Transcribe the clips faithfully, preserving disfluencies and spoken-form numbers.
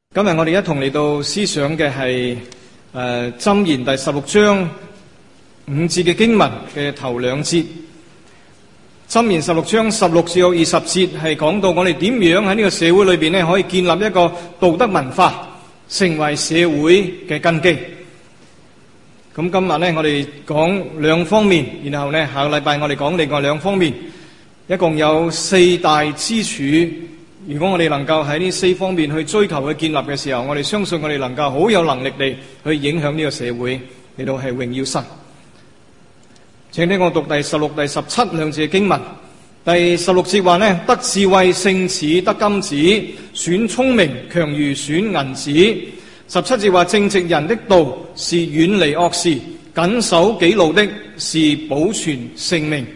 今日我哋一同嚟到思想嘅係誒箴言第十六章五節嘅經文嘅頭兩節。箴言十六章十六至到二十節係講到我哋點樣喺呢個社會裏邊咧可以建立一個道德文化，成為社會嘅根基。咁今日咧我哋講兩方面，然後咧下個禮拜我哋講另外兩方面，一共有四大支柱。如果我哋能夠喺呢四方面去追求去建立嘅時候，我哋相信我哋能夠好有能力地去影響呢個社會，嚟到係榮耀神。請聽我讀第十六、第十七兩節嘅經文。第十六節話呢，得智慧勝似得金子，選聰明強如選銀子。十七節話，正直人的道是遠離惡事，謹守己路的是保存性命。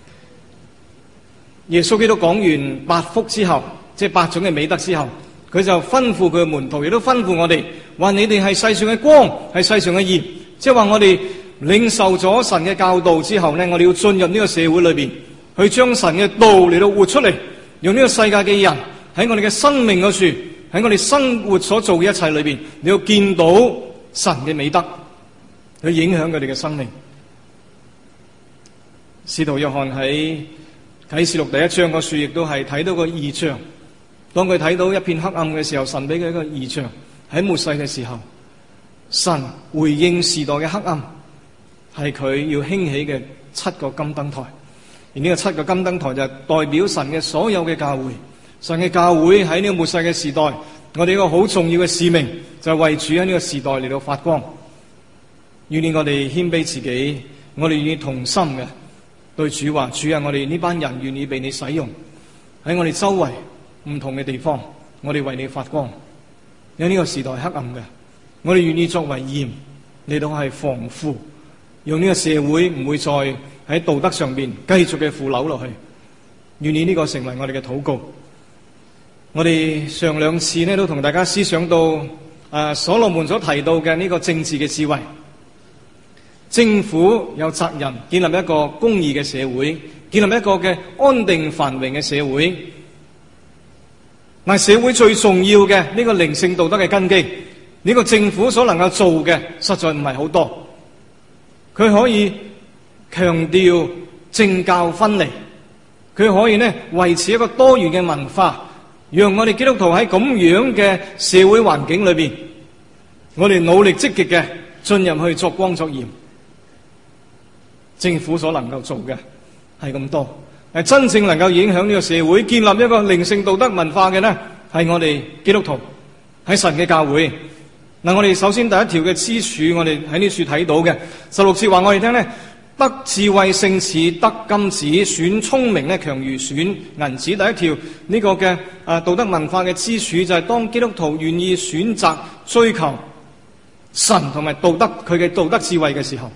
耶穌基督講完八福之後，即係八種嘅美德之後，佢就吩咐佢嘅門徒，亦都吩咐我哋，話你哋係世上嘅光，係世上嘅鹽。即係話我哋領受咗神嘅教導之後呢，我哋要進入呢個社會裏邊，去將神嘅道嚟到活出嚟，用呢個世界嘅人喺我哋嘅生命嗰處，喺我哋生活所做嘅一切裏邊，你要見到神嘅美德，去影響佢哋嘅生命。使徒約翰喺啟示錄第一章嗰處，亦都係睇到個異象。當佢睇到一片黑暗嘅時候，神俾佢一個異象。喺末世嘅時候，神回應時代嘅黑暗，係佢要興起嘅七個金燈台。而呢個七個金燈台就代表神嘅所有嘅教會。神嘅教會喺呢個末世嘅時代，我哋一個好重要嘅使命就係為主喺呢個時代嚟到發光。願意我哋謙卑自己，我哋願意同心嘅對主話：主啊，我哋呢班人願意被你使用，喺我哋周圍唔同嘅地方，我哋為你發光。因為呢個時代黑暗嘅，我哋願意作為鹽嚟到係防腐，用呢個社會唔會再喺道德上邊繼續嘅腐朽落去。願意呢個成為我哋嘅禱告。我哋上兩次呢都同大家思想到誒、呃、所羅門所提到嘅呢個政治嘅智慧。政府有責任建立一個公義嘅社會，建立一個嘅安定繁榮嘅社會。但係社會最重要嘅呢個靈性道德嘅根基，呢個政府所能夠做嘅實在唔係好多。佢可以強調政教分離，佢可以呢維持一個多元嘅文化，讓我哋基督徒喺咁樣嘅社會環境裏邊，我哋努力積極嘅進入去作光作鹽。政府所能夠做嘅係咁多，係真正能夠影響呢個社會，建立一個靈性道德文化嘅呢，係我哋基督徒喺神嘅教會。嗱，我哋首先第一條嘅支柱，我哋喺呢處睇到嘅十六節話我哋聽呢，得智慧勝似得金子，選聰明呢強如選銀子。第一條呢個嘅啊道德文化嘅支柱就係當基督徒願意選擇追求神同埋道德佢嘅道德智慧嘅時候，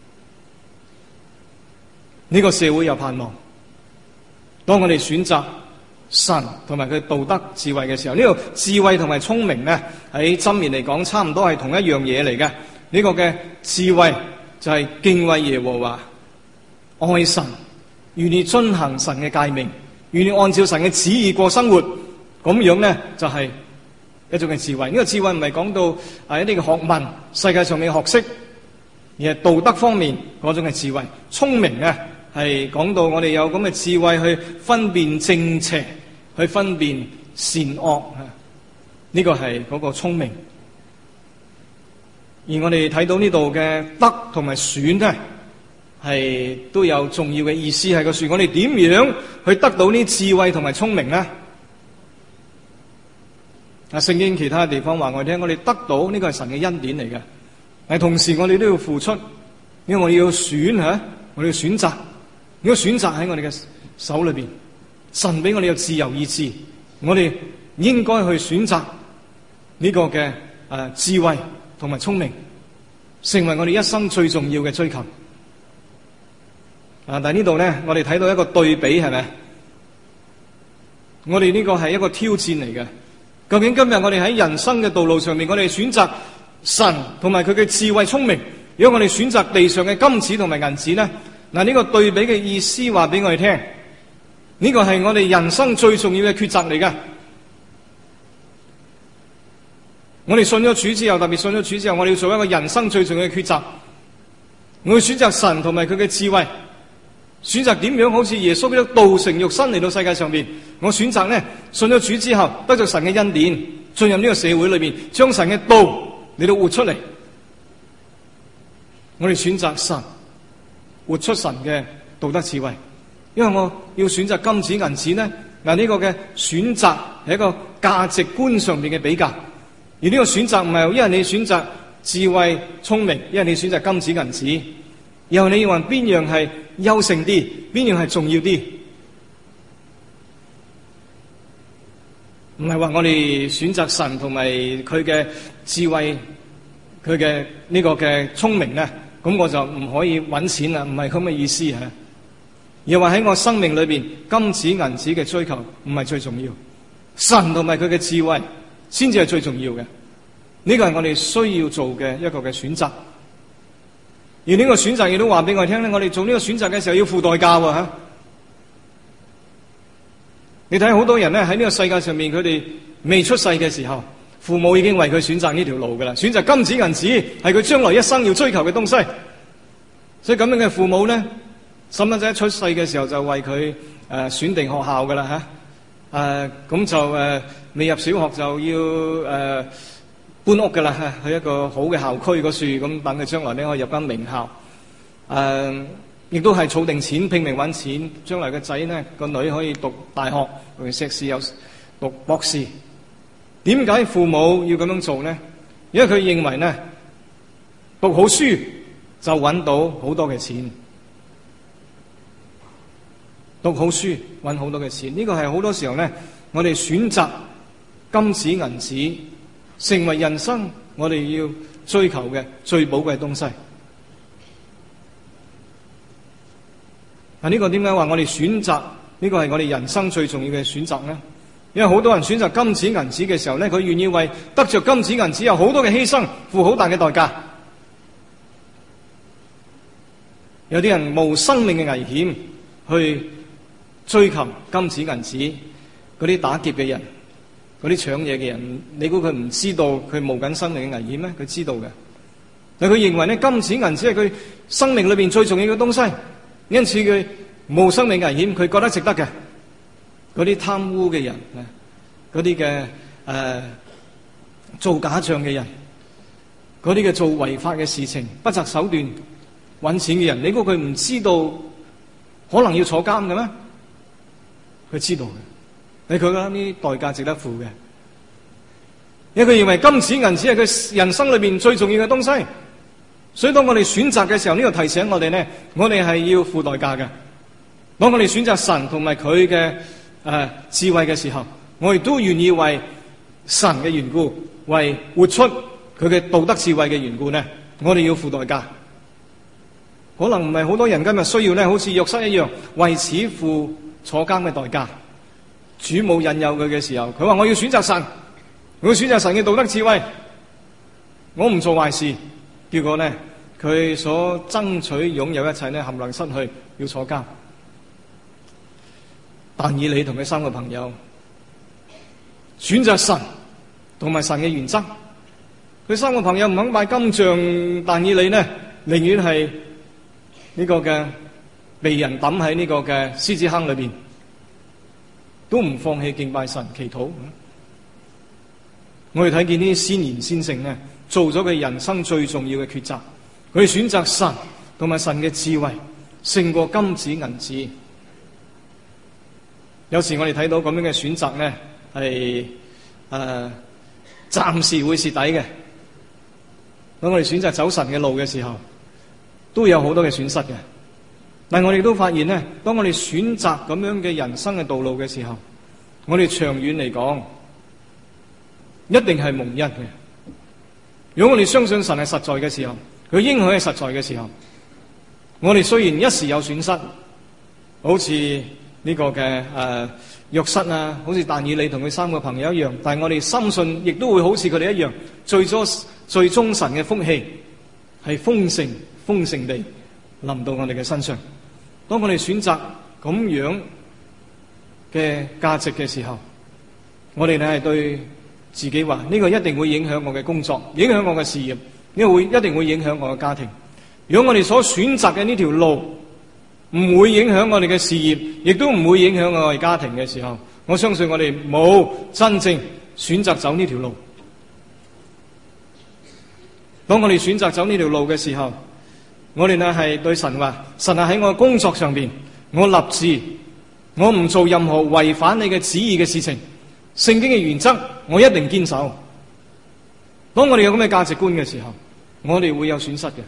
呢個社會有盼望。當我哋選擇神同埋佢道德智慧嘅時候，呢個智慧同埋聰明呢，喺箴言嚟講差唔多係同一樣嘢嚟嘅。呢個嘅智慧就係敬畏耶和華，愛神，願意遵行神嘅誡命，願意按照神嘅旨意過生活，咁樣呢，就係一種嘅智慧。呢個智慧唔係講到係一啲嘅學問，世界上嘅學識，而係道德方面嗰種嘅智慧。聰明呢，係講到我哋有咁嘅智慧去分辨正邪，去分辨善惡。呢個係嗰個聰明。而我哋睇到呢度嘅得同埋選呢，係都有重要嘅意思，係個選我哋點樣去得到呢智慧同埋聰明呢？啊，聖經其他地方話我哋聽，我哋得到呢個係神嘅恩典嚟嘅，但係同時我哋都要付出，因為我哋要選吓，我哋要選擇。呢個選擇喺我哋嘅手裏邊，神俾我哋有自由意志，我哋應該去選擇呢個嘅誒智慧同埋聰明，成為我哋一生最重要嘅追求。啊！但係呢度咧，我哋睇到一個對比，係咪？我哋呢個係一個挑戰嚟嘅。究竟今日我哋喺人生嘅道路上面，我哋選擇神同埋佢嘅智慧聰明，如果我哋選擇地上嘅金子同埋銀子咧？嗱，呢個對比嘅意思話俾我哋聽，呢個係我哋人生最重要嘅抉擇嚟㗎。 我哋信咗主之後，特別信咗主之後，我哋要做一個人生最重要嘅抉擇。我要選擇神同埋佢嘅智慧，選擇點樣好似耶穌基督道成肉身嚟到世界上邊。我選擇呢，信咗主之後，得咗神嘅恩典，進入呢個社會裏邊，將神嘅道嚟到活出嚟。我哋選擇神，活出神嘅道德智慧。因為我要選擇金子銀子呢，嗱，呢個嘅選擇係一個價值觀上邊嘅比較。而呢個選擇唔係因為你選擇智慧聰明，因為你選擇金子銀子，然後你認為邊樣係優勝啲，邊樣係重要啲？唔係話我哋選擇神同埋佢嘅智慧，佢嘅呢個嘅聰明咧，咁我就唔可以揾錢啦，唔係咁嘅意思吓。而話喺我生命裏邊，金子銀子嘅追求唔係最重要，神同埋佢嘅智慧先至係最重要嘅。呢個係我哋需要做嘅一個嘅選擇。而呢個選擇亦都話俾我聽咧，我哋做呢個選擇嘅時候要付代價喎吓。你睇好多人咧喺呢個世界上面，佢哋未出世嘅時候，父母已經為佢選擇呢條路噶啦，選擇金子銀子係佢將來一生要追求嘅東西。所以咁樣嘅父母咧，細蚊仔一出世嘅時候就為佢誒選定學校噶啦吓，誒咁就誒未入小學就要誒搬屋噶啦，去一個好嘅校區嗰處，咁等佢將來咧可以入間名校。誒亦都係儲定錢，拼命搵錢，將來個仔呢個女可以讀大學，讀碩士有讀博士。點解父母要咁樣做呢？因為佢認為呢讀好書就搵到好多嘅錢。讀好書搵好多嘅錢，呢個係好多時候呢，我哋選擇金子銀子成為人生我哋要追求嘅最寶貴嘅東西。啊，呢個點解話我哋選擇呢個係我哋人生最重要嘅選擇呢？因為好多人選擇金子銀子嘅時候呢，佢願意為得着金子銀子有好多嘅犧牲，付好大嘅代價。有啲人冒生命嘅危險去追求金子銀子，嗰啲打劫嘅人，嗰啲搶嘢嘅人，你估佢唔知道佢冒緊生命嘅危險咩？佢知道嘅，但佢認為呢金子銀子係佢生命裏邊最重要嘅東西，因此佢冒生命危險，佢覺得值得嘅。嗰啲貪污嘅人，嗰啲嘅誒做假賬嘅人，嗰啲嘅做違法嘅事情，不擇手段揾錢嘅人，你估佢唔知道可能要坐監嘅咩？佢知道嘅，你佢覺得呢代價值得付嘅，因為佢認為金子銀子係佢人生裏邊最重要嘅東西，所以當我哋選擇嘅時候，呢個提醒我哋呢，我哋係要付代價嘅。當我哋選擇神同埋佢嘅誒智慧嘅時候，我亦都願意為神嘅緣故，為活出佢嘅道德智慧嘅緣故呢，我哋要付代價。可能唔係好多人今日需要呢，好似約瑟一樣，為此付坐監嘅代價。主冇引誘佢嘅時候，佢話我要選擇神，我要選擇神嘅道德智慧，我唔做壞事。結果呢，佢所爭取擁有一切呢，冚唪唥失去，要坐監。但以理同佢三個朋友選擇神同埋神嘅原則，佢三個朋友唔肯拜金像，但以理呢，寧願係呢個嘅被人抌喺呢個嘅獅子坑裏邊，都唔放棄敬拜神祈禱。我哋睇見呢啲先賢先聖呢，做咗佢人生最重要嘅抉擇，佢選擇神同埋神嘅智慧勝過金子銀子。有時我哋睇到咁樣嘅選擇呢，係誒暫時會蝕底嘅。當我哋選擇走神嘅路嘅時候，都有好多嘅損失嘅。但我哋都發現呢，當我哋選擇咁樣嘅人生嘅道路嘅時候，我哋長遠嚟講，一定係蒙恩嘅。如果我哋相信神係實在嘅時候，佢應許係實在嘅時候，我哋雖然一時有損失，好似呢個嘅誒約瑟啊，好似但以理同佢三個朋友一樣，但係我哋深信，亦都會好似佢哋一樣，最終最終神嘅福氣係豐盛豐盛地臨到我哋嘅身上。當我哋選擇咁樣嘅價值嘅時候，我哋咧係對自己話呢個一定會影響我嘅工作，影響我嘅事業，呢個會一定會影響我嘅家庭。如果我哋所選擇嘅呢條路唔會影響我哋嘅事業，亦都唔會影響我哋家庭嘅時候，我相信我哋冇真正選擇走呢條路。當我哋選擇走呢條路嘅時候，我哋呢係對神話，神係喺我嘅工作上邊，我立志，我唔做任何違反你嘅旨意嘅事情。聖經嘅原則，我一定堅守。當我哋有咁嘅價值觀嘅時候，我哋會有損失嘅，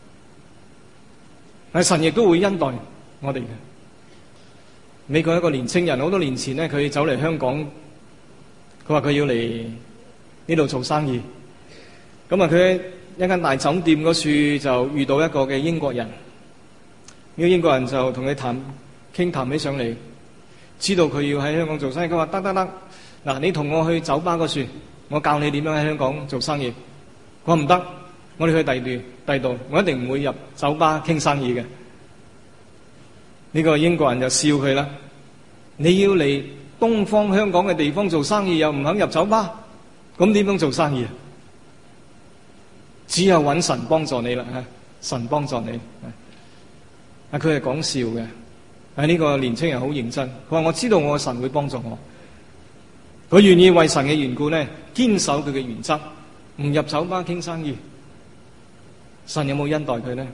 但神亦都會恩待我哋嘅。美國一個年青人好多年前呢，佢走嚟香港，佢話佢要嚟呢度做生意。咁啊，佢喺一間大酒店嗰處就遇到一個嘅英國人，呢個英國人就同佢談傾談起上嚟，知道佢要喺香港做生意。佢話得得得，嗱，你同我去酒吧嗰處，我教你點樣喺香港做生意。佢話唔得，我哋去第二度，第二度，我一定唔會入酒吧傾生意嘅。呢個英國人就笑佢啦，你要嚟東方香港嘅地方做生意，又唔肯入酒吧，咁點樣做生意啊？只有揾神幫助你啦，神幫助你。啊，佢係講笑嘅，啊呢個年青人好認真。佢話我知道我嘅神會幫助我，佢願意為神嘅緣故呢，堅守佢嘅原則，唔入酒吧傾生意。神有冇恩待佢呢？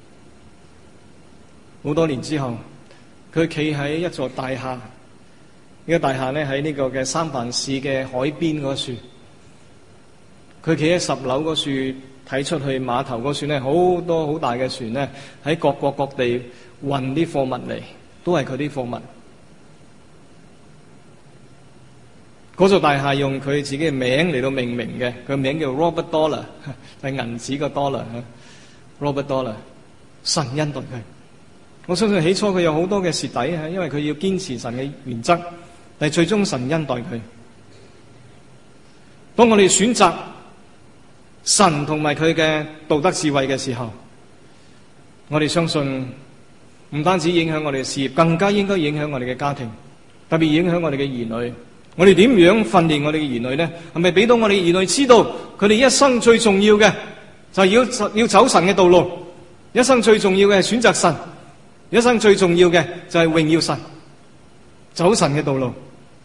好多年之後，佢企喺一座大廈，呢個大廈呢喺呢個嘅三藩市嘅海邊嗰處，佢企喺十樓嗰處睇出去碼頭嗰處呢，好多好大嘅船呢喺各國各地運啲貨物嚟，都係佢啲貨物。嗰座大廈用佢自己嘅名嚟到命名嘅，佢名叫 Robert Dollar， 係銀紙個 Dollar，Robert Dollar。神恩待佢，我相信起初佢有好多嘅蝕底吓，因為佢要堅持神嘅原則，但係最終神恩待佢。當我哋選擇神同埋佢嘅道德智慧嘅時候，我哋相信唔單止影響我哋嘅事業，更加應該影響我哋嘅家庭，特別影響我哋嘅兒女。我哋點樣訓練我哋嘅兒女呢？係咪俾到我哋兒女知道佢哋一生最重要嘅就係要要走神嘅道路，一生最重要嘅係選擇神，一生最重要嘅就係榮耀神，走神嘅道路，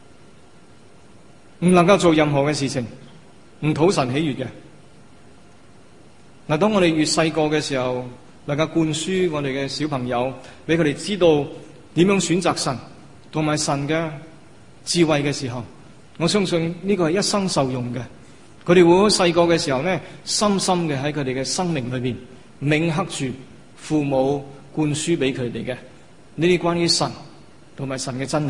唔能夠做任何嘅事情唔討神喜悅嘅。嗱，當我哋越細個嘅時候，能夠灌輸我哋嘅小朋友，俾佢哋知道點樣選擇神同埋神嘅智慧嘅時候，我相信呢個係一生受用嘅。佢哋會好細個嘅時候呢，深深嘅喺佢哋嘅生命裏邊銘刻住父母灌輸俾佢哋嘅呢啲關於神同埋神嘅真理。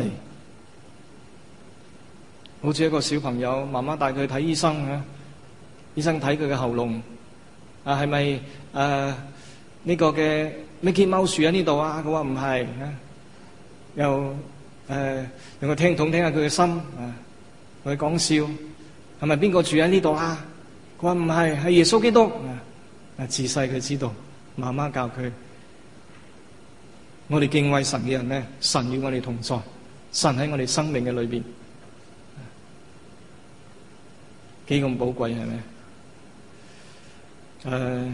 好似一個小朋友，媽媽帶佢去睇醫生啊，醫生睇佢嘅喉嚨啊，係咪誒呢個嘅 Mickey Mouse 樹喺呢度啊？佢話唔係啊，又。誒、呃，用個聽筒聽下佢嘅心，啊，同佢講笑，係咪邊個住喺呢度啊？佢話唔係，係耶穌基督。啊，自細佢知道，媽媽教佢。我哋敬畏神嘅人咧，神與我哋同在，神喺我哋生命嘅裏邊，幾咁寶貴係咪？誒、呃，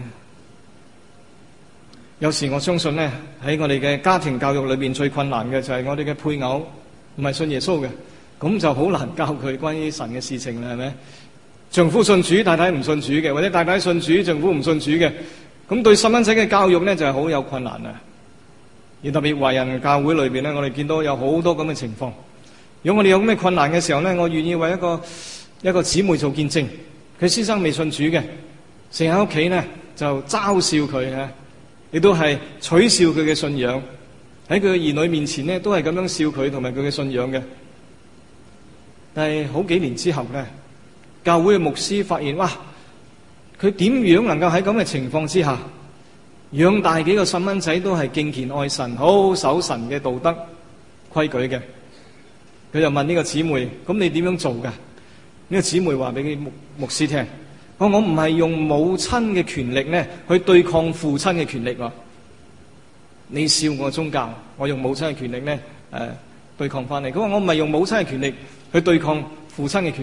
有時我相信咧，喺我哋嘅家庭教育裏邊最困難嘅就係我哋嘅配偶唔係信耶穌嘅，咁就好難教佢關於神嘅事情啦，係咪？丈夫信主，太太唔信主嘅，或者太太信主，丈夫唔信主嘅，咁對細蚊仔嘅教育咧就係好有困難啊！而特別華人教會裏邊咧，我哋見到有好多咁嘅情況。如果我哋有咁嘅困難嘅時候咧，我願意為一個一個姊妹做見證，佢先生未信主嘅，成日喺屋企咧就嘲笑佢啊！亦都係取笑佢嘅信仰，喺佢嘅兒女面前呢，都係咁樣笑佢同埋佢嘅信仰嘅。但係好幾年之後咧，教會嘅牧師發現，哇！佢點樣能夠喺咁嘅情況之下，養大幾個細蚊仔都係敬虔愛神、好守神嘅道德規矩嘅？佢就問呢個姊妹：咁你點樣做噶？呢個姊妹話俾佢牧牧師聽。我我唔係用母親嘅權力咧去對抗父親嘅權力喎。你笑我宗教，我用母親嘅權力咧誒對抗翻你。佢話我唔係用母親嘅權力去對抗父親嘅權力，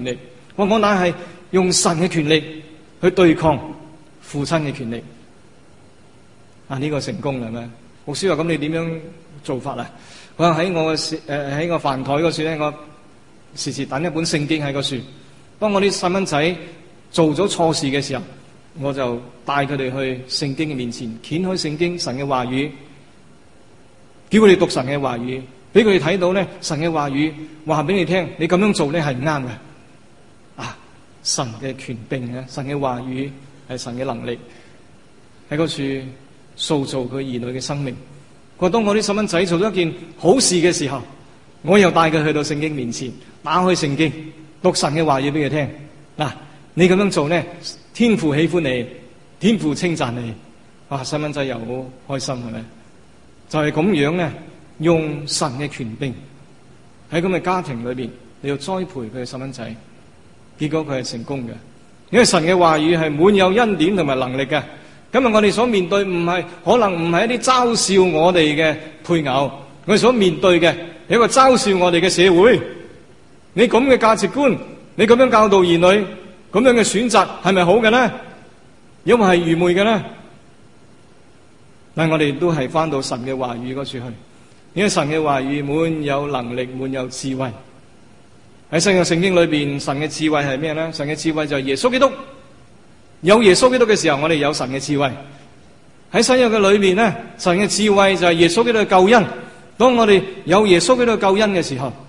我我乃係用神嘅權力去對抗父親嘅權力。啊，呢、這個成功啦咩？牧師話：咁你點樣做法啊？我喺我嘅誒喺個飯台嗰處咧，我時時等一本聖經喺個處。當我啲細蚊仔做咗錯事嘅時候，我就帶佢哋去聖經嘅面前，掀開聖經神嘅話語，叫佢哋讀神嘅話語，俾佢哋睇到咧神嘅話語話俾你聽，你咁樣做咧係唔啱嘅。啊，神嘅權柄啊，神嘅話語係神嘅能力，喺嗰處塑造佢兒女嘅生命。我當我啲細蚊仔做咗一件好事嘅時候，我又帶佢去到聖經面前，打開聖經，讀神嘅話語俾佢聽。嗱，你咁樣做咧，天父喜歡你，天父稱讚你。哇，細蚊仔又好開心，係咪？就係咁樣咧，用神嘅權柄喺咁嘅家庭裏邊，你要栽培佢嘅細蚊仔，結果佢係成功嘅。因為神嘅話語係滿有恩典同埋能力嘅。今日我哋所面對唔係可能唔係一啲嘲笑我哋嘅配偶，我哋所面對嘅係一個嘲笑我哋嘅社會。你咁嘅價值觀，你咁樣教導兒女，咁樣嘅選擇係咪好嘅呢？因為係愚昧嘅呢？但係我哋都係翻到神嘅話語嗰處去，因為神嘅話語滿有能力，滿有智慧。喺新約聖經裏邊，神嘅智慧係咩呢？神嘅智慧就係耶穌基督。有耶穌基督嘅時候，我哋有神嘅智慧。喺新約嘅裏面咧，神嘅智慧就係耶穌基督嘅救恩。當我哋有耶穌基督嘅救恩嘅時候，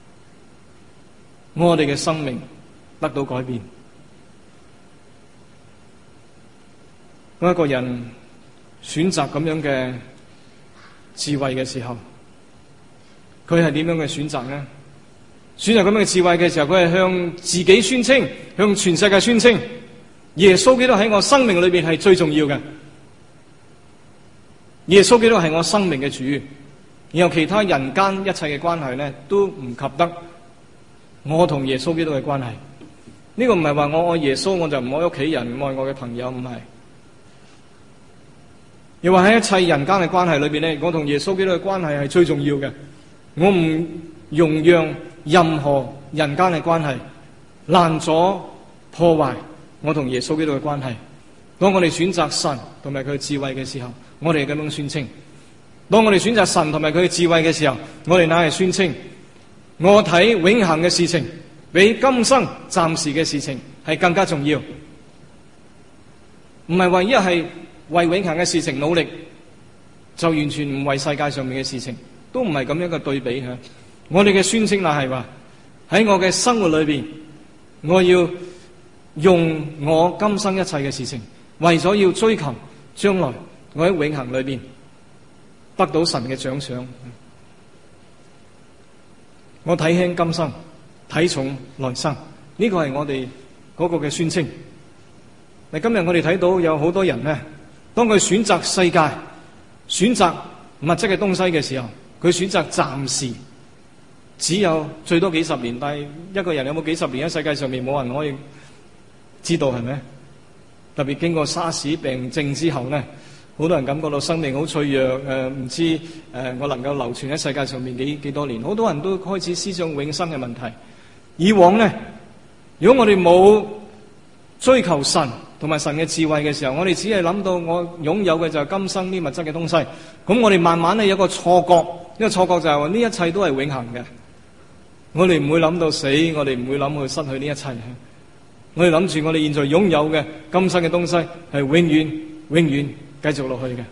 我哋嘅生命得到改變。當一個人選擇咁樣嘅智慧嘅時候，佢係點樣嘅選擇呢？選擇咁樣嘅智慧嘅時候，佢係向自己宣稱，向全世界宣稱，耶穌基督喺我生命裏邊係最重要嘅。耶穌基督係我生命嘅主，然後其他人間一切嘅關係咧，都唔及得我同耶穌基督嘅關係。呢個唔係話我愛耶穌，我就唔愛屋企人，唔愛我嘅朋友，唔係。又話喺一切人間嘅關係裏邊咧，我同耶穌基督嘅關係係最重要嘅。我唔容讓任何人間嘅關係攔阻破壞我同耶穌基督嘅關係。當我哋選擇神同埋佢嘅智慧嘅時候，我哋咁樣宣稱；當我哋選擇神同埋佢嘅智慧嘅時候，我哋乃係宣稱，我睇永恆嘅事情比今生暫時嘅事情係更加重要。唔係話一係為永恆嘅事情努力，就完全唔為世界上面嘅事情，都唔係咁樣嘅對比吓。我哋嘅宣稱乃係話喺我嘅生活裏邊，我要用我今生一切嘅事情，為咗要追求將來我喺永恆裏邊得到神嘅獎賞。我睇輕今生，睇重來生，呢個係我哋嗰個嘅宣稱。嗱，今日我哋睇到有好多人咧，當佢選擇世界、選擇物質嘅東西嘅時候，佢選擇暫時，只有最多幾十年。但係一個人有冇幾十年喺世界上面，冇人可以知道，係咪？特別經過沙士病症之後咧，好多人感覺到生命好脆弱，誒、呃、唔知誒、呃、我能夠流傳喺世界上面幾幾多年。好多人都開始思想永生嘅問題。以往咧，如果我哋冇追求神同埋神嘅智慧嘅時候，我哋只係諗到我擁有嘅就係今生呢物質嘅東西。咁我哋慢慢咧有一個錯覺，呢個錯覺就係話呢一切都係永恆嘅。我哋唔會諗到死，我哋唔會諗去失去呢一切。我哋諗住我哋現在擁有嘅今生嘅東西係永遠永遠繼續落去嘅，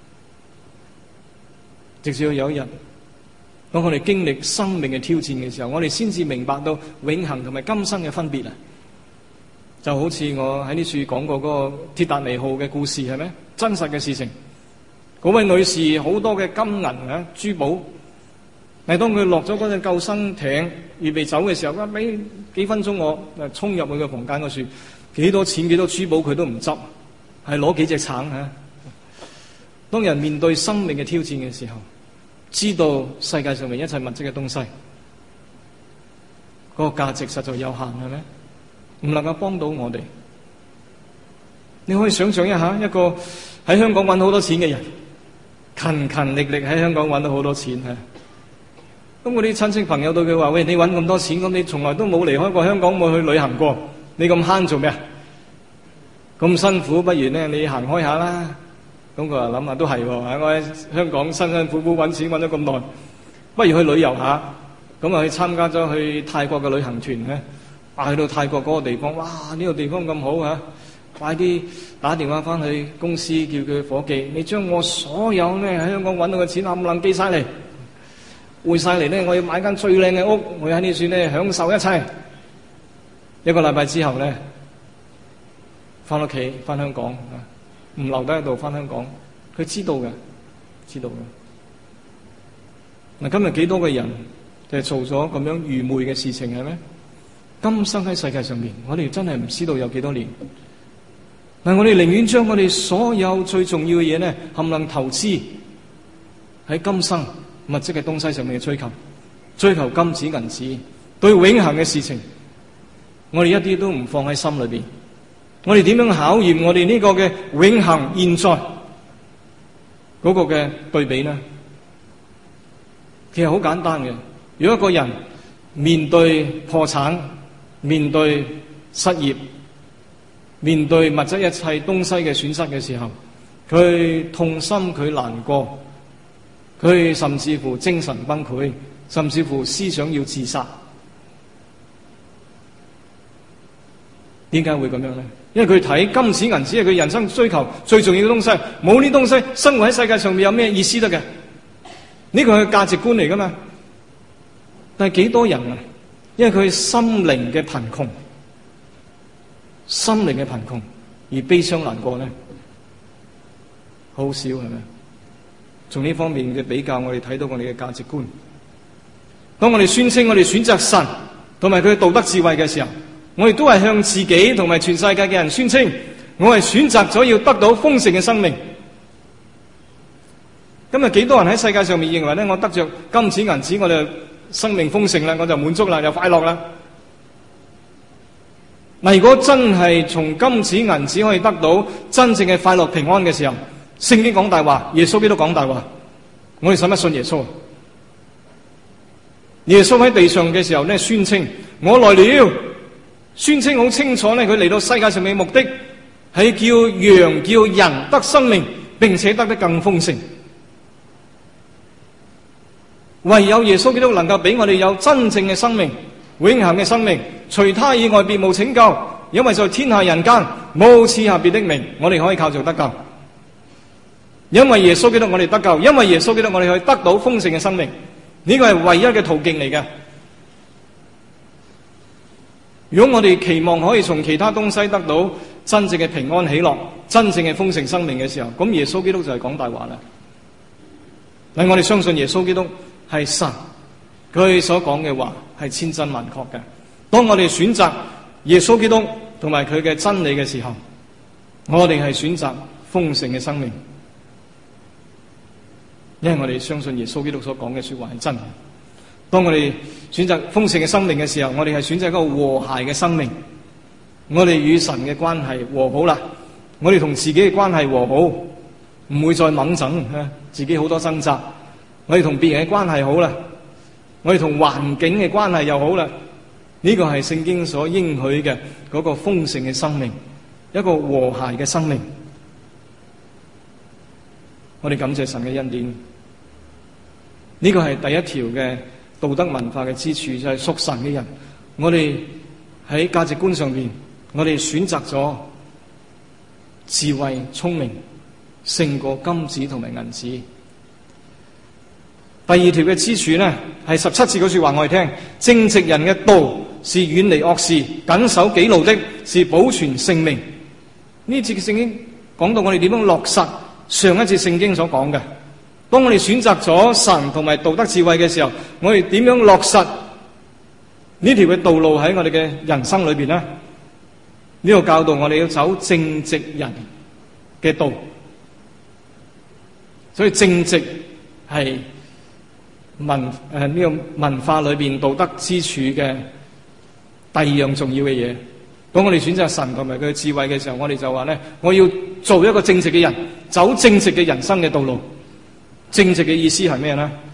直至到有一日，當我哋經歷生命嘅挑戰嘅時候，我哋先至明白到永恆同埋今生嘅分別啊！就好似我喺呢處講過嗰個鐵達尼號嘅故事，係咪真實嘅事情？嗰位女士好多嘅金銀啊珠寶，但係當佢落咗嗰隻救生艇預備走嘅時候，俾幾分鐘我誒衝入去個房間嗰處，幾多錢幾多珠寶佢都唔執，係攞幾隻橙吓。當人面對生命嘅挑戰嘅時候，知道世界上面一切物質嘅東西，嗰個價值實在有限，係咪？唔能夠幫到我哋。你可以想象一下，一個喺香港揾好多錢嘅人，勤勤力力喺香港揾到好多錢吓， 咁我啲親戚朋友對佢話：喂，你搵咁多錢，咁你從來都冇離開過香港，冇去旅行過，你咁慳做咩啊？咁辛苦，不如咧你行開下啦。咁佢話諗下都係喎，我喺香港辛辛苦苦搵錢搵咗咁耐，不如去旅遊下。咁啊去參加咗去泰國嘅旅行團咧，啊去到泰國嗰個地方，哇！呢個地方咁好啊，快啲打電話翻去公司叫佢伙計，你將我所有咧喺香港搵到嘅錢冚唪唥寄晒嚟。匯晒嚟咧，我要買間最靚嘅屋，我要喺呢處咧享受一切。一個禮拜之後咧，翻屋企，翻香港，唔留低喺度，翻香港。佢知道嘅，知道嘅。嗱，今日幾多個人就係做咗咁樣愚昧嘅事情係咩？今生喺世界上面，我哋真係唔知道有幾多年。但我哋寧願將我哋所有最重要嘅嘢咧，冚唪唥投資喺今生物質嘅東西上面嘅追求，追求金子銀子，對永恆嘅事情，我哋一啲都唔放喺心裏邊。我哋點樣考驗我哋呢個嘅永恆現在嗰個嘅對比呢？其實好簡單嘅。如果一個人面對破產、面對失業、面對物質一切東西嘅損失嘅時候，佢痛心，佢難過，佢甚至乎精神崩潰，甚至乎思想要自殺。點解會咁樣呢？因為佢睇金錢銀紙係佢人生追求最重要嘅東西，冇呢東西，生活喺世界上面有咩意思得嘅？呢個係佢價值觀嚟噶嘛？但係幾多人啊？因為佢心靈嘅貧窮，心靈嘅貧窮而悲傷難過呢？好少係咪？從呢方面嘅比較，我哋睇到我哋嘅價值觀。當我哋宣稱我哋選擇神同埋佢嘅道德智慧嘅時候，我哋都係向自己同埋全世界嘅人宣稱，我係選擇咗要得到豐盛嘅生命。今日幾多人喺世界上面認為咧，我得着金錢銀紙，我就生命豐盛啦，我就滿足啦，又快樂啦。嗱，如果真係從金錢銀紙可以得到真正嘅快樂平安嘅時候，聖經講大話，耶穌基督講大話，我哋使乜信耶穌？耶穌喺地上嘅時候咧，宣稱我來了，宣稱好清楚咧，佢嚟到世界上面嘅目的係叫羊叫人得生命，並且得得更豐盛。唯有耶穌基督能夠俾我哋有真正嘅生命，永恆嘅生命，除他以外別無拯救，因為在天下人間冇賜下別的名，我哋可以靠着得救。因為耶穌基督我哋得救，因為耶穌基督我哋可以得到豐盛嘅生命，呢個係唯一嘅途徑嚟嘅。如果我哋期望可以從其他東西得到真正嘅平安喜樂、真正嘅豐盛生命嘅時候，咁耶穌基督就係講大話啦。但我哋相信耶穌基督係神，佢所講嘅話係千真萬確嘅。當我哋選擇耶穌基督同埋佢嘅真理嘅時候，我哋係選擇豐盛嘅生命，因為我哋相信耶穌基督所講嘅說話係真嘅。當我哋選擇豐盛嘅生命嘅時候，我哋係選擇一個和諧嘅生命。我哋與神嘅關係和好啦，我哋同自己嘅關係和好，唔會再猛整自己好多掙扎。我哋同別人嘅關係好啦，我哋同環境嘅關係又好啦。呢個係聖經所應許嘅嗰個豐盛嘅生命，一個和諧嘅生命。我哋感謝神嘅恩典。呢個係第一條嘅道德文化嘅支柱，就係屬神嘅人，我哋喺價值觀上邊，我哋選擇咗智慧聰明勝過金子同埋銀子。第二條嘅支柱呢，係十七節嗰句話我哋聽，正直人嘅道是遠離惡事，謹守己路的是保存性命。呢節嘅聖經講到我哋點樣落實上一節聖經所講嘅。當我哋選擇咗神同埋道德智慧嘅時候，我哋點樣落實呢條嘅道路喺我哋嘅人生裏邊呢？呢個教導我哋要走正直人嘅道，所以正直係文誒呢、呃這個文化裏邊道德支柱嘅第二樣重要嘅嘢。當我哋選擇神同埋佢嘅智慧嘅時候，我哋就話咧，我要做一個正直嘅人，走正直嘅人生嘅道路。正直嘅意思係咩呢？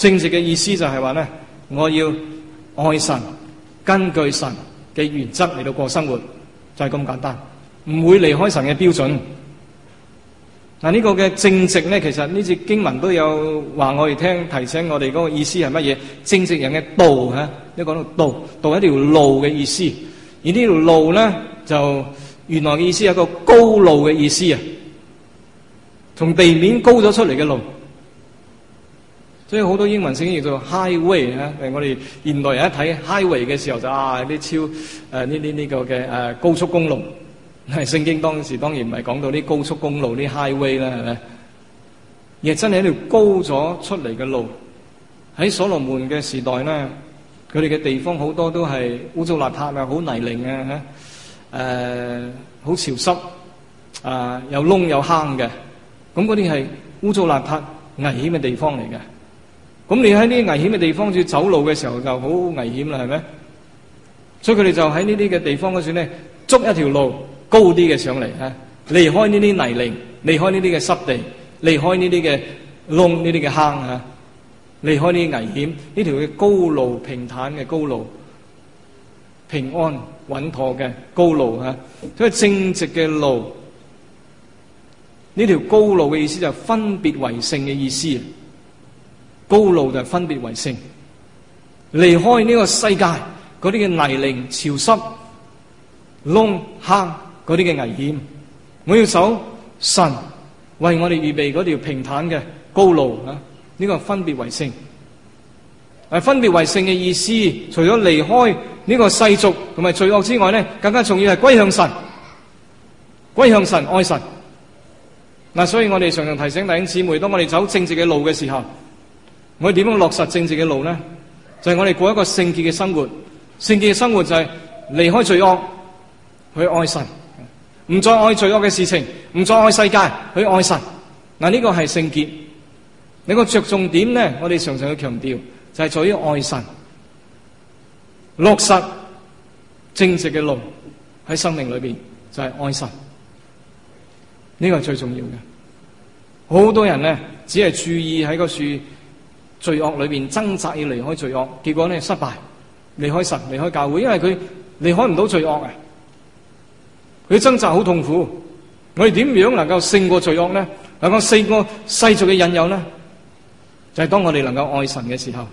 正直嘅意思就係話咧，我要愛神，根據神嘅原則嚟到過生活，就係咁簡單，唔會離開神嘅標準。嗱，呢個嘅正直咧，其實呢節經文都有話我哋聽，提醒我哋嗰個意思係乜嘢？正直人嘅道嚇，一講到道，道係一條路嘅意思。而呢條路咧，就原來嘅意思係一個高路嘅意思啊，從地面高咗出嚟嘅路。所以好多英文聖經叫做 highway 啊，我哋現代人一睇 highway 嘅時候就啊啲超誒呢呢呢個嘅誒高速公路。係聖經當時當然唔係講到啲高速公路啲 highway 啦，係咪？而係真係一條高咗出嚟嘅路。喺所羅門嘅時代咧，佢哋嘅地方好多都係污糟邋遢啊，好泥濘啊，嚇誒好潮濕啊，有窿有坑嘅。咁嗰啲係污糟邋遢、危險嘅地方嚟嘅。咁你喺呢啲危險嘅地方要走路嘅時候就好危險啦，係咪？所以佢哋就喺呢啲嘅地方嗰時咧，捉一條路。高啲嘅上嚟嚇，離開呢啲泥濘，離開呢啲嘅濕地，離開呢啲嘅窿、呢啲嘅坑嚇，離開呢啲危險，呢條嘅高路、平坦嘅高路、平安穩妥嘅高路嚇，所以正直嘅路，呢條高路嘅意思就係分別為聖嘅意思。高路就係分別為聖，離開呢個世界嗰啲嘅泥濘、潮濕、窿坑。嗰啲嘅危險，我要走神為我哋預備嗰條平坦嘅高路啊！呢個分別為聖，誒，分別為聖嘅意思，除咗離開呢個世俗同埋罪惡之外咧，更加重要係歸向神，歸向神，愛神。嗱，所以我哋常常提醒弟兄姊妹，當我哋走正直嘅路嘅時候，我哋點樣落實正直嘅路咧？就係我哋過一個聖潔嘅生活。聖潔嘅生活就係離開罪惡，去愛神。唔再愛罪惡嘅事情，唔再愛世界，去愛神。嗱，呢個係聖潔。你個着重點咧，我哋常常要強調，就係在於愛神，落實正直嘅路喺生命裏邊，就係愛神。呢個係最重要嘅。好多人咧，只係注意喺個處罪惡裏邊掙扎要離開罪惡，結果咧失敗，離開神，離開教會，因為佢離開唔到罪惡啊。佢掙扎好痛苦，我哋點樣能夠勝過罪惡咧？能夠勝過世俗嘅引誘咧？就係當我哋能夠愛神嘅時候。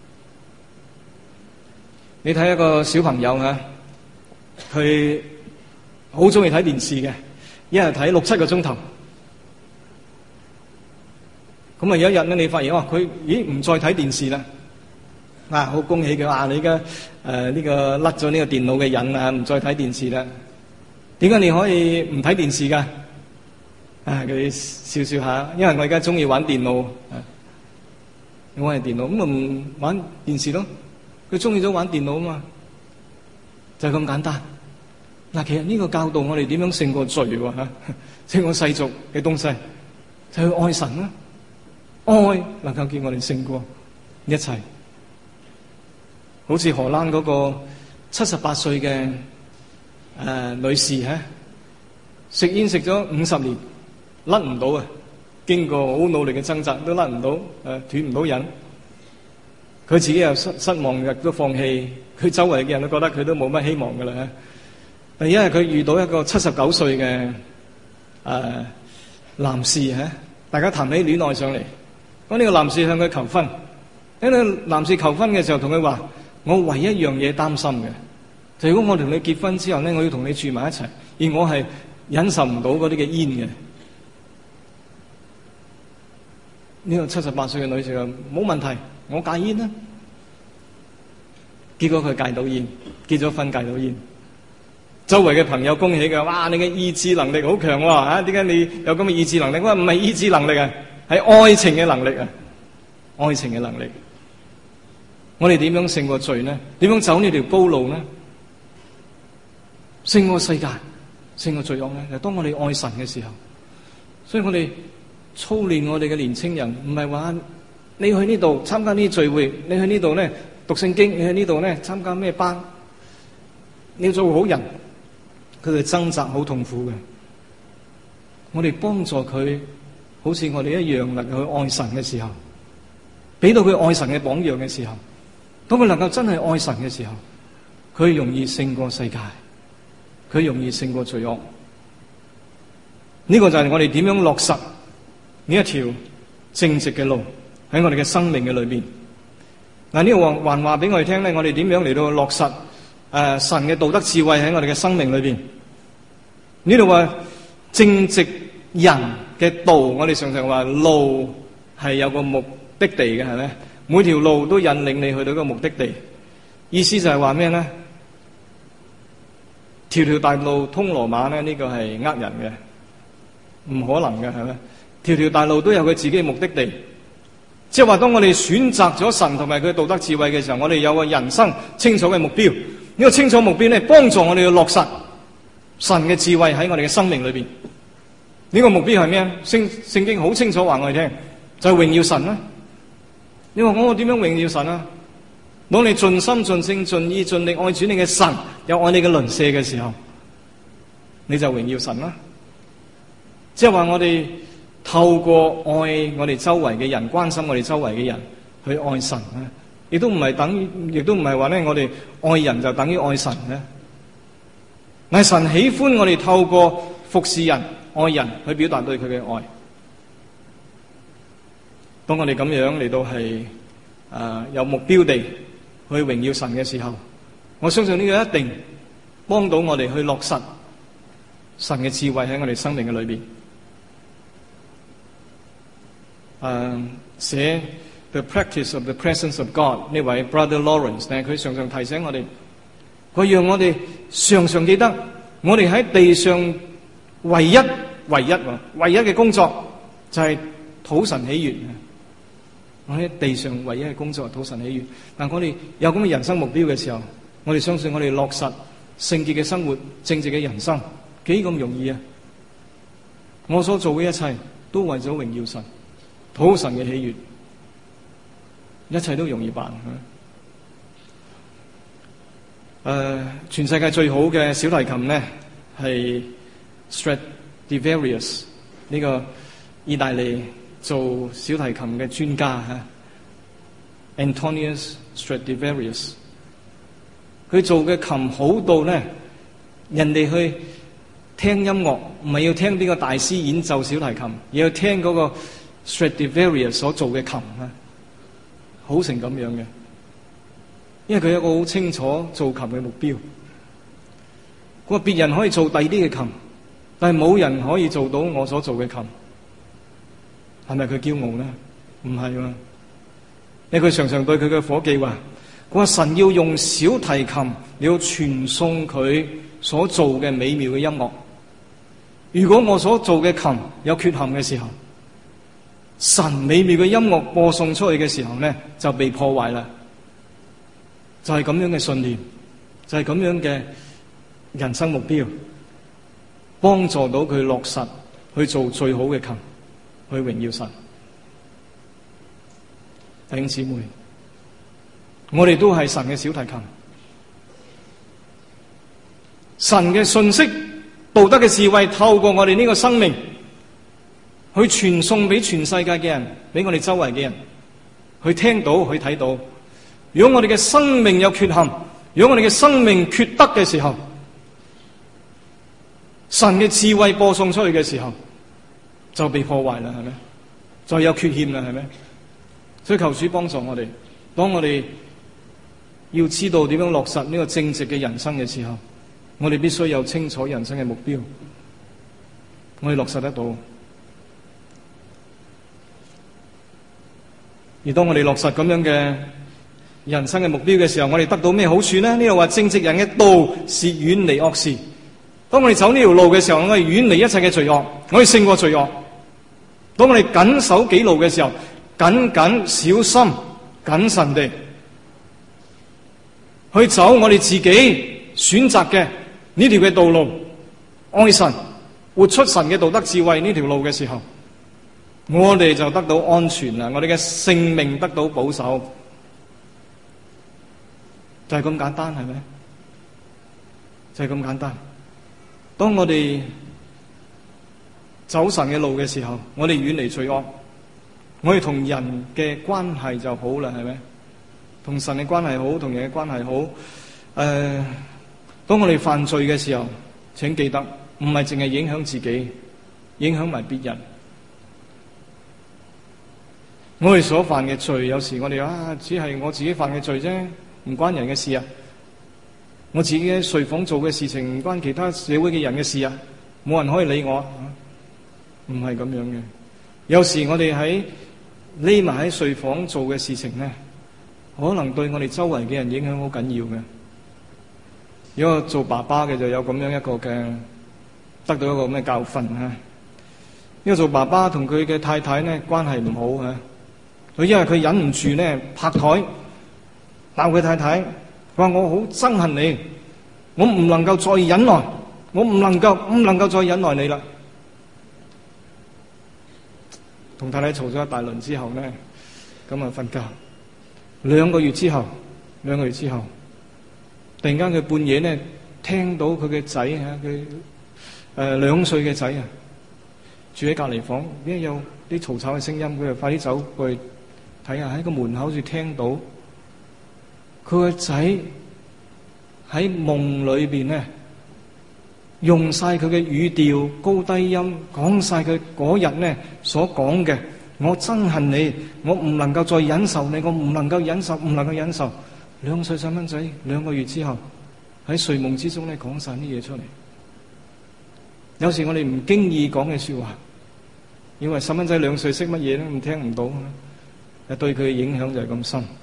你睇一個小朋友啊，佢好中意睇電視嘅，一日睇六七個鐘頭。咁啊有一日咧，你發現哇，佢咦唔再睇電視啦，啊好恭喜佢啊！你而家誒呢個甩咗呢個電腦嘅癮啊，唔再睇電視啦。點解你可以唔睇電視噶？啊，佢笑笑下，因為我而家中意玩電腦，啊，我玩電腦，咁咪唔玩電視咯。佢中意咗玩電腦啊嘛，就係咁簡單。嗱，其實呢個教導我哋點樣勝過罪喎吓，勝過世俗嘅東西，就去愛神啦。愛能夠叫我哋勝過一切。好似荷蘭嗰個七十八歲嘅。誒、呃，女士吓，食煙食咗五十年，甩唔到啊！經過好努力嘅掙扎，都甩唔到，誒，斷唔到癮。佢自己又失失望，亦都放棄。佢周圍嘅人都覺得佢都冇乜希望噶啦。第一係佢遇到一個七十九歲嘅誒男士吓，大家談起戀愛上嚟，咁呢個男士向佢求婚。呢個男士求婚嘅時候，同佢話：我唯一一樣嘢擔心嘅。如果我同你結婚之後咧，我要同你住埋一齊，而我係忍受唔到嗰啲嘅煙嘅。呢個七十八歲嘅女士話：冇問題，我戒煙啦。結果佢戒到煙，結咗婚戒到煙。周圍嘅朋友恭喜佢：哇，你嘅意志能力好強喎！啊，點解你有咁嘅意志能力？我話唔係意志能力啊，係愛情嘅能力啊，愛情嘅能力。我哋點樣勝過罪呢？點樣走呢條高路呢？勝過世界，勝過罪惡咧，就當我哋愛神嘅時候。所以我哋操練我哋嘅年青人，唔係話你去呢度參加呢啲聚會，你去呢度咧讀聖經，你去呢度咧參加咩班，你要做好人。佢哋掙扎好痛苦嘅，我哋幫助佢，好似我哋一樣能夠去愛神嘅時候， 俾到佢愛神嘅榜樣嘅時候，當佢能夠真係愛神嘅時候，佢容易勝過世界，佢容易勝過罪惡。呢個就係我哋點樣落實呢一條正直嘅路喺我哋嘅生命嘅裏邊。嗱，呢個還話俾我哋聽咧，我哋點樣嚟到落實誒、呃、神嘅道德智慧喺我哋嘅生命裏邊？呢度話正直人嘅道，我哋常常話路係有個目的地嘅，係咪？每條路都引領你去到個目的地。意思就係話咩咧？條條大路通羅馬咧，呢個係呃人嘅。唔可能嘅，係咪？條條大路都有佢自己嘅目的地，即係話當我哋選擇咗神同埋佢道德智慧嘅時候，我哋有個人生清楚嘅目標。呢個清楚目標咧，幫助我哋要落實神嘅智慧喺我哋嘅生命裏邊。呢個目標係咩？聖聖經好清楚話我哋聽，就係榮耀神啦。你話我點樣榮耀神啊？當你盡心盡性盡意盡力愛主你嘅神，又愛你嘅鄰舍嘅時候，你就榮耀神啦。即係話我哋透過愛我哋周圍嘅人，關心我哋周圍嘅人，去愛神咧，亦都唔係等於，亦都唔係話咧我哋愛人就等於愛神咧。但係神喜歡我哋透過服侍人、愛人去表達對佢嘅愛。當我哋咁樣嚟到係誒、呃、有目標地去榮耀神嘅時候，我相信呢個一定幫到我哋去落實神嘅智慧喺我哋生命嘅裏邊。誒、uh, 寫 The Practice of the Presence of God 呢位 Brother Lawrence 咧，佢常常提醒我哋，佢讓我哋常常記得，我哋喺地上唯一、唯一、唯一嘅工作就係討神喜悅。我喺地上唯一嘅工作係討神喜悅。但我哋有咁嘅人生目標嘅時候，我哋相信我哋落實聖潔嘅生活、正直嘅人生，幾咁容易啊！我所做嘅一切都為咗榮耀神。討神嘅喜悅，一切都容易辦。誒、呃，全世界最好嘅小提琴咧，係 Stradivarius 呢個意大利做小提琴嘅專家吓 Antonius Stradivarius， 佢做嘅琴好到咧，人哋去聽音樂唔係要聽呢個大師演奏小提琴，而要聽嗰、那個Stradivarius 所做嘅琴啊，好成咁樣嘅，因為佢有一個好清楚做琴嘅目標。佢話別人可以做第二啲嘅琴，但係冇人可以做到我所做嘅琴。係咪佢驕傲咧？唔係喎，因為佢常常對佢嘅夥計話：佢話神要用小提琴，你要傳送佢所做嘅美妙嘅音樂。如果我所做嘅琴有缺陷嘅時候，神美妙嘅音樂播送出去嘅時候咧，就被破壞啦。就係咁樣嘅信念，就係咁樣嘅人生目標，幫助到佢落實去做最好嘅琴，去榮耀神。弟兄姊妹，我哋都係神嘅小提琴，神嘅信息、道德嘅智慧透過我哋呢個生命去傳送俾全世界嘅人，俾我哋周圍嘅人去聽到、去睇到。如果我哋嘅生命有缺陷，如果我哋嘅生命缺德嘅時候，神嘅智慧播送出去嘅時候，就被破壞啦，係咪？就有缺陷啦，係咪？所以求主幫助我哋，當我哋要知道點樣落實呢個正直嘅人生嘅時候，我哋必須有清楚人生嘅目標，我哋落實得到。而當我哋落實咁樣嘅人生嘅目標嘅時候，我哋得到咩好處呢？呢度話正直人嘅道是遠離惡事。當我哋走呢條路嘅時候，我哋遠離一切嘅罪惡，我哋勝過罪惡。當我哋謹守己路嘅時候，緊緊小心謹慎地去走我哋自己選擇嘅呢條嘅道路，愛神，活出神嘅道德智慧呢條路嘅時候，我哋就得到安全啦，我哋嘅性命得到保守，就係咁簡單，係咪？就係咁簡單。當我哋走神嘅路嘅時候，我哋遠離罪惡， 我哋同人嘅關係就好啦，係咪？同神嘅關係好，同人嘅關係好。誒、呃，當我哋犯罪嘅時候，請記得，唔係淨係影響自己，影響埋別人。我哋所犯嘅罪，有時我哋啊，只係我自己犯嘅罪啫，唔關人嘅事啊。我自己喺睡房做嘅事情，唔關其他社會嘅人嘅事啊，冇人可以理我。唔係咁樣嘅。有時我哋喺匿埋喺睡房做嘅事情咧，可能對我哋周圍嘅人影響好緊要嘅。如果做爸爸嘅就有咁樣一個嘅，得到一個咁嘅教訓啊。呢個做爸爸同佢嘅太太咧關係唔好啊。佢因為佢忍唔住咧拍台鬧佢太太，話我好憎恨你，我唔能夠再忍耐，我唔能夠唔能夠再忍耐你啦。同太太嘈咗一大輪之後咧，咁啊瞓覺。兩個月之後，兩個月之後，突然間佢半夜咧聽到佢嘅仔啊，佢誒兩歲嘅仔啊，住喺隔離房，點解有啲嘈吵嘅聲音？佢就快啲走過去睇下，喺個門口好似聽到佢個仔喺夢裏邊咧，用晒佢嘅語調、高低音，講晒佢嗰日咧所講嘅。我憎恨你，我唔能夠再忍受你，我唔能夠忍受，唔能夠忍受。兩歲細蚊仔，兩個月之後喺睡夢之中咧講晒啲嘢出嚟。有時我哋唔經意講嘅說話，因為細蚊仔兩歲識乜嘢咧，唔聽唔到，係對佢嘅影響就係咁深。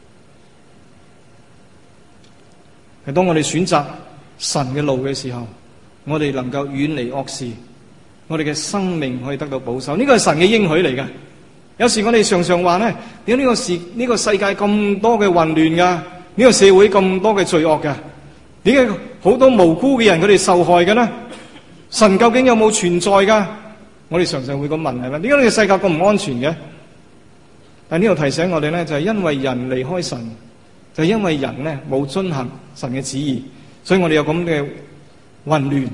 係當我哋選擇神嘅路嘅時候，我哋能夠遠離惡事，我哋嘅生命可以得到保守。呢個係神嘅應許嚟㗎。有時我哋常常話咧，點解呢個世呢個世界咁多嘅混亂噶？呢個社會咁多嘅罪惡噶？點解好多無辜嘅人佢哋受害嘅呢？神究竟有冇存在噶？我哋常常會咁問，係咪？點解呢個世界咁唔安全嘅？但呢度提醒我哋咧，就係因為人離開神，就係因為人咧冇遵行神嘅旨意，所以我哋有咁嘅混亂，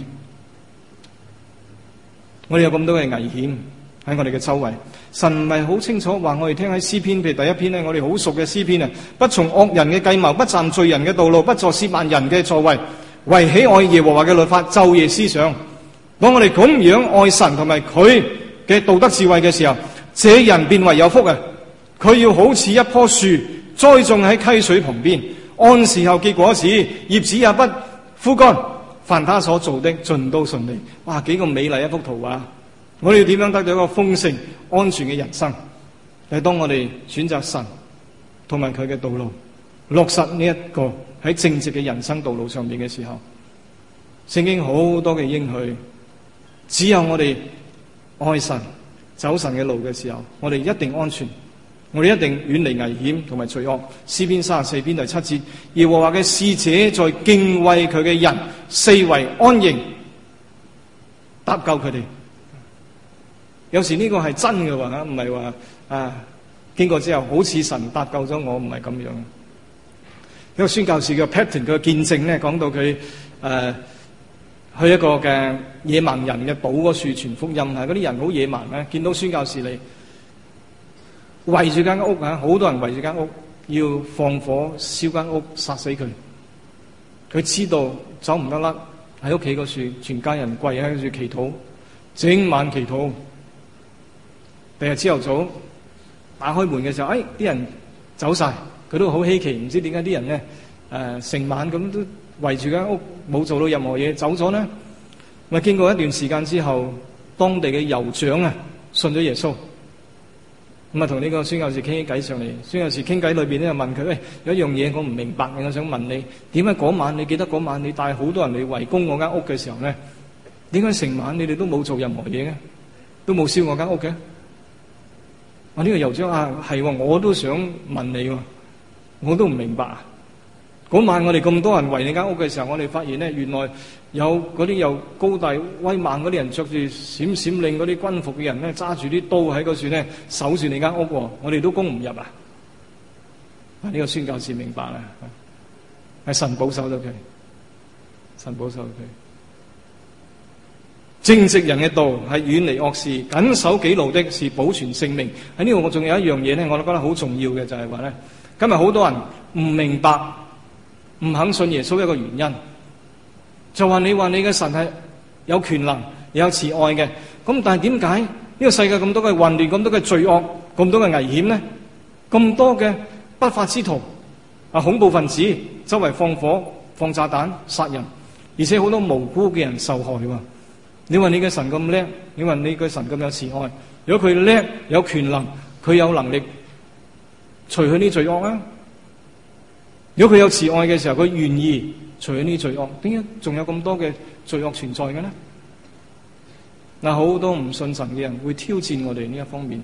我哋有咁多嘅危險喺我哋嘅周圍。神唔係好清楚話我哋聽喺詩篇，譬如第一篇咧，我哋好熟嘅詩篇啊，不從惡人嘅計謀，不站罪人嘅道路，不坐褻慢人嘅座位，為喜愛耶和華嘅律法，晝夜思想。當我哋咁樣愛神同埋佢嘅道德智慧嘅時候，這人便為有福啊！佢要好似一棵樹栽種喺溪水旁邊，按時候結果子，葉子也不枯乾，凡他所做的盡都順利。哇！幾個美麗一幅圖畫。我哋要點樣得到一個豐盛、安全嘅人生？係當我哋選擇神同埋佢嘅道路，落實呢一個喺正直嘅人生道路上面嘅時候，聖經好多嘅應許，只有我哋愛神、走神嘅路嘅時候，我哋一定安全，我哋一定遠離危險同埋罪惡。詩篇三十四篇第七節，耶和華嘅使者在敬畏佢嘅人四圍安營，搭救佢哋。有時呢個係真嘅話，唔係話啊經過之後好似神搭救咗我，唔係咁樣。一個宣教士叫 Patton 佢嘅見證咧，講到佢誒、呃、去一個嘅野蠻人嘅島嗰處傳福音，係嗰啲人好野蠻咧，見到宣教士嚟圍住間屋啊，好多人圍住間屋，要放火燒間屋殺死佢。佢知道走唔得甩，喺屋企嗰處，全家人跪喺嗰處祈禱，整晚祈禱。第日朝頭早打開門嘅時候，哎，啲人走晒，佢都好稀奇，唔知點解啲人咧誒成晚咁都圍住間屋，冇做到任何嘢，走咗呢。咪經過一段時間之後，當地嘅酋長啊信咗耶穌，咁啊同呢個宣教士傾起偈上嚟。宣教士傾偈裏邊咧就問佢：喂，有一樣嘢我唔明白，我想問你，點解嗰晚你記得嗰晚你帶好多人嚟圍攻我間屋嘅時候咧，點解成晚你哋都冇做任何嘢嘅，都冇燒我間屋嘅？我呢個酋長啊，係喎，我都想問你喎，我都唔明白。嗰晚我哋咁多人圍你間屋嘅時候，我哋發現咧，原來有嗰啲又高大威猛嗰啲人，着住閃閃令嗰啲軍服嘅人咧，揸住啲刀喺嗰處咧守住你間屋喎，我哋都攻唔入啊！呢個宣教士明白啦，係神保守咗佢，神保守咗佢。 正直人嘅道係遠離惡事，謹守己路的是保存性命。喺呢度我仲有一樣嘢咧，我都覺得好重要嘅，就係話咧，今日好多人唔明白、唔肯信耶穌一個原因，就話你話你嘅神係有權能、有慈愛嘅，咁但係點解呢個世界咁多嘅混亂、咁多嘅罪惡、咁多嘅危險咧？咁多嘅不法之徒啊，恐怖分子周圍放火、放炸彈、殺人，而且好多無辜嘅人受害喎。你話你嘅神咁叻，你話你嘅神咁有慈愛，如果佢叻有權能，佢有能力除去呢罪惡啊？如果佢有慈愛嘅時候，佢願意除去呢罪惡，點解仲有咁多嘅罪惡存在嘅呢？嗱，好多唔信神嘅人會挑戰我哋呢一方面。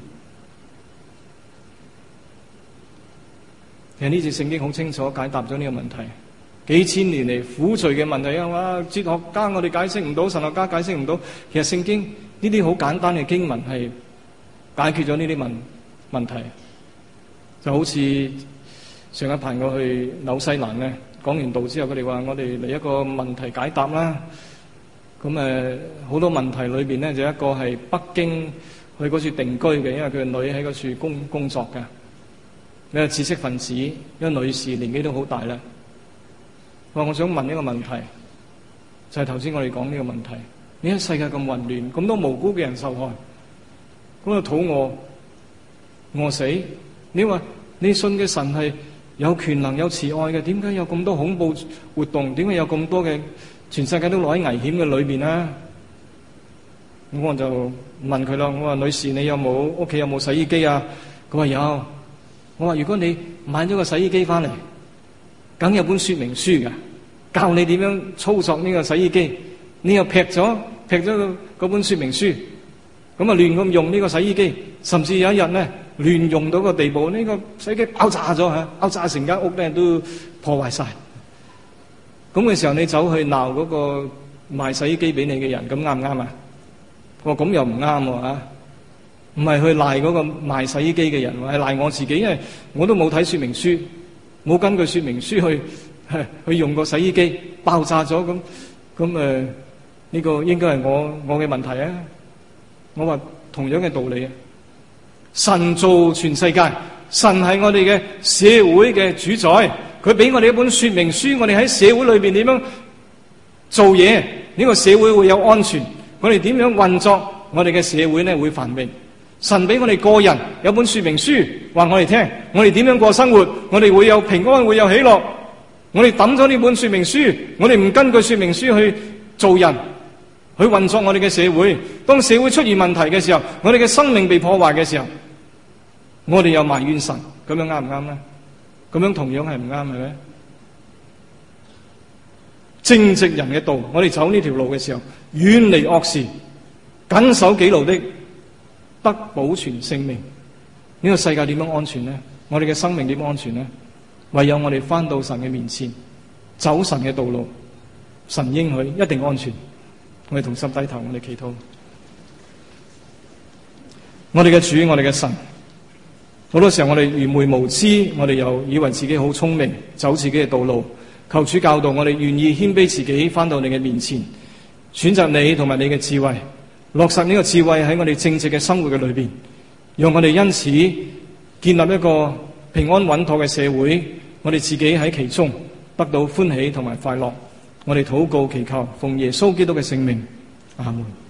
其實呢節聖經好清楚解答咗呢個問題。幾千年嚟苦罪嘅問題啊！哲學家我哋解釋唔到，神學家解釋唔到。其實聖經呢啲好簡單嘅經文係解決咗呢啲問問題。就好似上一排我去紐西蘭咧，講完道之後，佢哋話我哋嚟一個問題解答啦。咁誒好多問題裏邊咧，就一個係北京去嗰處定居嘅，因為佢個女喺嗰處工工作嘅。你係知識分子，一個女士年紀都好大啦。我我想問一個問題，就係頭先我哋講呢個問題。你喺世界咁混亂，咁多無辜嘅人受害，咁啊肚餓餓死，你話你信嘅神係有權能有慈愛嘅，點解有咁多恐怖活動？點解有咁多嘅全世界都落喺危險嘅裏邊呢？咁我就問佢啦，我話女士，你有冇屋企有冇洗衣機啊？佢話有。我話如果你買咗個洗衣機翻嚟，梗有本說明書嘅，教你點樣操作呢個洗衣機。你又劈咗劈咗嗰本說明書，咁啊亂咁用呢個洗衣機，甚至有一日咧亂用到個地步，呢個洗衣機爆炸咗吓，爆炸成間屋咧都破壞晒。咁嘅時候，你走去鬧嗰個賣洗衣機俾你嘅人，咁啱唔啱啊？我話咁又唔啱喎吓。唔係去賴嗰個賣洗衣機嘅人，係賴我自己，因為我都冇睇說明書，冇根據說明書去去用個洗衣機爆炸咗，咁咁誒呢個應該係我我嘅問題啊！我話同樣嘅道理啊，神造全世界，神係我哋嘅社會嘅主宰，佢俾我哋一本說明書，我哋喺社會裏邊點樣做嘢，呢個社會會有安全，我哋點樣運作，我哋嘅社會咧會繁榮。神俾我哋個人有本說明書，話我哋聽，我哋點樣過生活，我哋會有平安，會有喜樂。我哋抌咗呢本說明書，我哋唔根據說明書去做人，去運作我哋嘅社會。當社會出現問題嘅時候，我哋嘅生命被破壞嘅時候，我哋又埋怨神，咁樣啱唔啱咧？咁樣同樣係唔啱，係咪？正直人嘅道，我哋走呢條路嘅時候，遠離惡事，謹守己路的，得保存性命。呢個世界點樣安全呢？我哋嘅生命點樣安全呢？唯有我哋翻到神嘅面前，走神嘅道路，神應許一定安全。我哋同心低頭，我哋祈禱。我哋嘅主，我哋嘅神，好多時候我哋愚昧無知，我哋又以為自己好聰明，走自己嘅道路。求主教導我哋，願意謙卑自己，翻到你嘅面前，選擇你同埋你嘅智慧，落實呢個智慧喺我哋正直嘅生活嘅裏邊，讓我哋因此建立一個平安穩妥嘅社會，我哋自己喺其中得到歡喜同埋快樂。我哋禱告祈求，奉耶穌基督嘅聖名，阿門。